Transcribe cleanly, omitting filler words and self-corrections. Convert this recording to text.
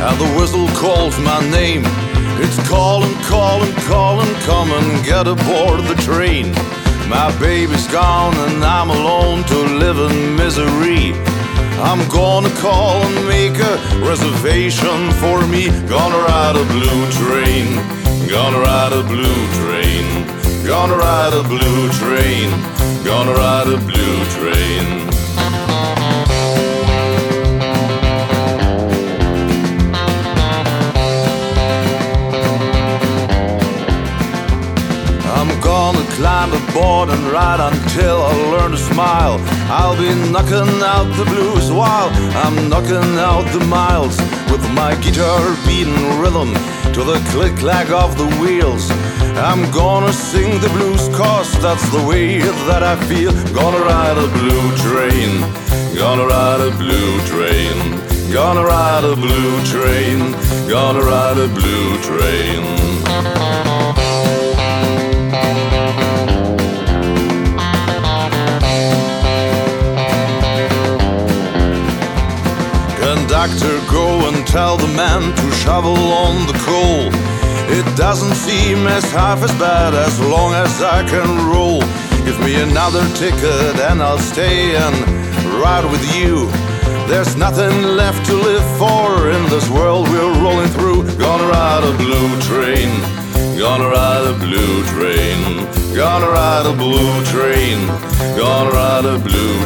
and the whistle calls my name. It's calling, calling, calling, come and get aboard the train. My baby's gone and I'm alone to live in misery. I'm gonna call and make a reservation for me. Gonna ride a blue train, gonna ride a blue train, gonna ride a blue train, gonna ride a blue train. I'm gonna climb aboard and ride until I learn to smile. I'll be knocking out the blues while I'm knocking out the miles, with my guitar beating rhythm to the click-clack of the wheels. I'm gonna sing the blues cause that's the way that I feel. Gonna ride a blue train, gonna ride a blue train, gonna ride a blue train, gonna ride a blue train. Conductor, go and tell the man to shovel on the coal. It doesn't seem as half as bad as long as I can roll. Give me another ticket and I'll stay and ride with you. There's nothing left to live for in this world we're rolling through. Gonna ride a blue train, gonna ride a blue train, gonna ride a blue train, gonna ride a blue